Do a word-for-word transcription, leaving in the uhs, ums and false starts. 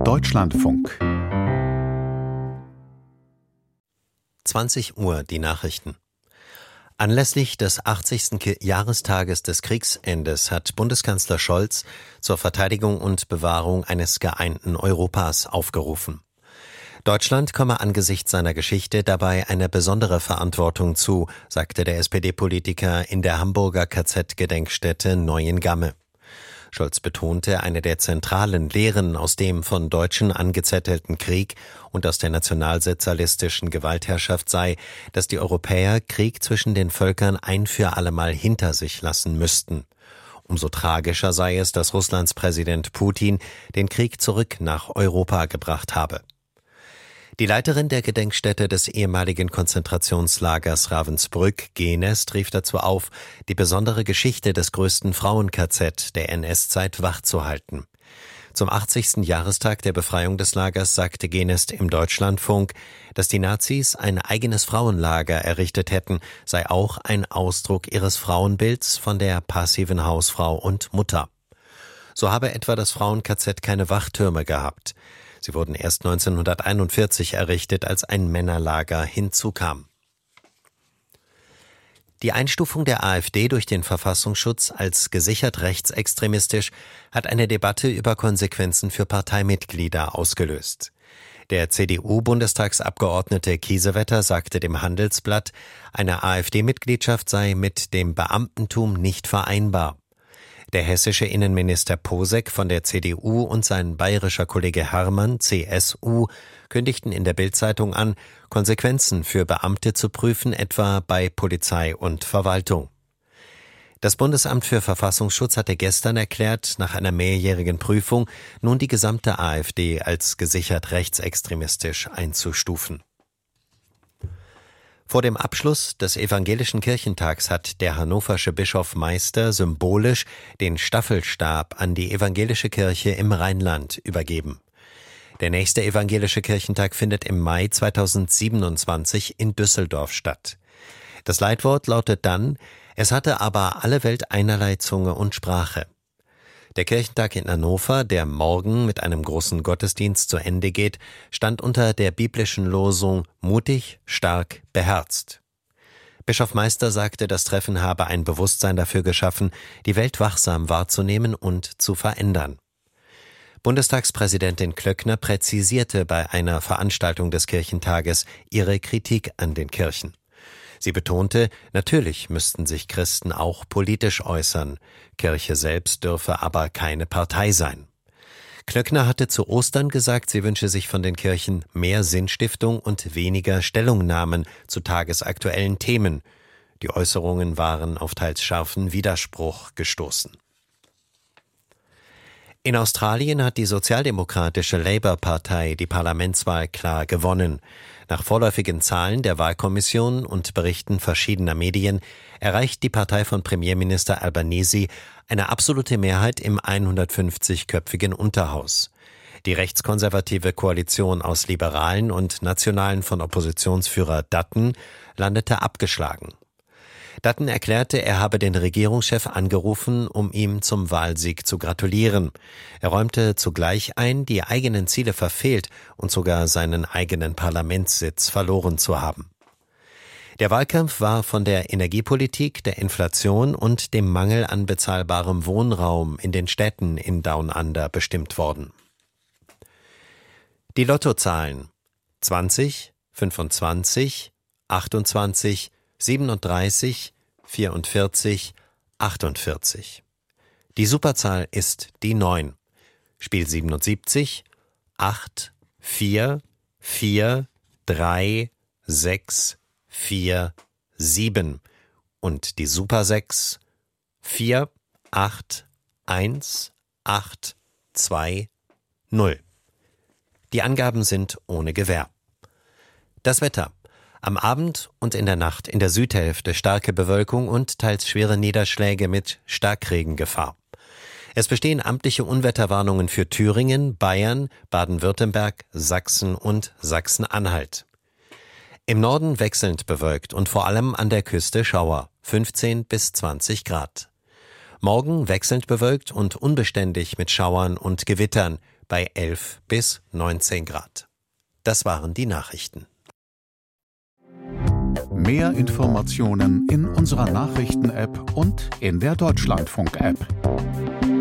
Deutschlandfunk. zwanzig Uhr, die Nachrichten. Anlässlich des achtzigsten Jahrestages des Kriegsendes hat Bundeskanzler Scholz zur Verteidigung und Bewahrung eines geeinten Europas aufgerufen. Deutschland komme angesichts seiner Geschichte dabei eine besondere Verantwortung zu, sagte der S P D-Politiker in der Hamburger K Z-Gedenkstätte Neuengamme. Scholz betonte, eine der zentralen Lehren aus dem von Deutschen angezettelten Krieg und aus der nationalsozialistischen Gewaltherrschaft sei, dass die Europäer Krieg zwischen den Völkern ein für allemal hinter sich lassen müssten. Umso tragischer sei es, dass Russlands Präsident Putin den Krieg zurück nach Europa gebracht habe. Die Leiterin der Gedenkstätte des ehemaligen Konzentrationslagers Ravensbrück, Genest, rief dazu auf, die besondere Geschichte des größten Frauen-K Z der N S-Zeit wachzuhalten. Zum achtzigsten Jahrestag der Befreiung des Lagers sagte Genest im Deutschlandfunk, dass die Nazis ein eigenes Frauenlager errichtet hätten, sei auch ein Ausdruck ihres Frauenbilds von der passiven Hausfrau und Mutter. So habe etwa das Frauen-K Z keine Wachtürme gehabt. Sie wurden erst neunzehnhunderteinundvierzig errichtet, als ein Männerlager hinzukam. Die Einstufung der AfD durch den Verfassungsschutz als gesichert rechtsextremistisch hat eine Debatte über Konsequenzen für Parteimitglieder ausgelöst. Der C D U-Bundestagsabgeordnete Kiesewetter sagte dem Handelsblatt, eine AfD-Mitgliedschaft sei mit dem Beamtentum nicht vereinbar. Der hessische Innenminister Posek von der C D U und sein bayerischer Kollege Herrmann, C S U, kündigten in der Bild-Zeitung an, Konsequenzen für Beamte zu prüfen, etwa bei Polizei und Verwaltung. Das Bundesamt für Verfassungsschutz hatte gestern erklärt, nach einer mehrjährigen Prüfung nun die gesamte AfD als gesichert rechtsextremistisch einzustufen. Vor dem Abschluss des Evangelischen Kirchentags hat der hannoversche Bischof Meister symbolisch den Staffelstab an die Evangelische Kirche im Rheinland übergeben. Der nächste Evangelische Kirchentag findet im Mai zweitausendsiebenundzwanzig in Düsseldorf statt. Das Leitwort lautet dann: Es hatte aber alle Welt einerlei Zunge und Sprache. Der Kirchentag in Hannover, der morgen mit einem großen Gottesdienst zu Ende geht, stand unter der biblischen Losung mutig, stark, beherzt. Bischof Meister sagte, das Treffen habe ein Bewusstsein dafür geschaffen, die Welt wachsam wahrzunehmen und zu verändern. Bundestagspräsidentin Klöckner präzisierte bei einer Veranstaltung des Kirchentages ihre Kritik an den Kirchen. Sie betonte, natürlich müssten sich Christen auch politisch äußern. Kirche selbst dürfe aber keine Partei sein. Klöckner hatte zu Ostern gesagt, sie wünsche sich von den Kirchen mehr Sinnstiftung und weniger Stellungnahmen zu tagesaktuellen Themen. Die Äußerungen waren auf teils scharfen Widerspruch gestoßen. In Australien hat die sozialdemokratische Labour-Partei die Parlamentswahl klar gewonnen. Nach vorläufigen Zahlen der Wahlkommission und Berichten verschiedener Medien erreicht die Partei von Premierminister Albanese eine absolute Mehrheit im hundertfünfzigköpfigen Unterhaus. Die rechtskonservative Koalition aus Liberalen und Nationalen von Oppositionsführer Dutton landete abgeschlagen. Dutton erklärte, er habe den Regierungschef angerufen, um ihm zum Wahlsieg zu gratulieren. Er räumte zugleich ein, die eigenen Ziele verfehlt und sogar seinen eigenen Parlamentssitz verloren zu haben. Der Wahlkampf war von der Energiepolitik, der Inflation und dem Mangel an bezahlbarem Wohnraum in den Städten in Down Under bestimmt worden. Die Lottozahlen: zwanzig, fünfundzwanzig, achtundzwanzig, siebenunddreißig, vierundvierzig, achtundvierzig. Die Superzahl ist die neun. Spiel siebenundsiebzig, acht, vier, vier, drei, sechs, vier, sieben. Und die Super sechs, vier, acht, eins, acht, zwei, null. Die Angaben sind ohne Gewähr. Das Wetter. Am Abend und in der Nacht in der Südhälfte starke Bewölkung und teils schwere Niederschläge mit Starkregengefahr. Es bestehen amtliche Unwetterwarnungen für Thüringen, Bayern, Baden-Württemberg, Sachsen und Sachsen-Anhalt. Im Norden wechselnd bewölkt und vor allem an der Küste Schauer, fünfzehn bis zwanzig Grad. Morgen wechselnd bewölkt und unbeständig mit Schauern und Gewittern, bei elf bis neunzehn Grad. Das waren die Nachrichten. Mehr Informationen in unserer Nachrichten-App und in der Deutschlandfunk-App.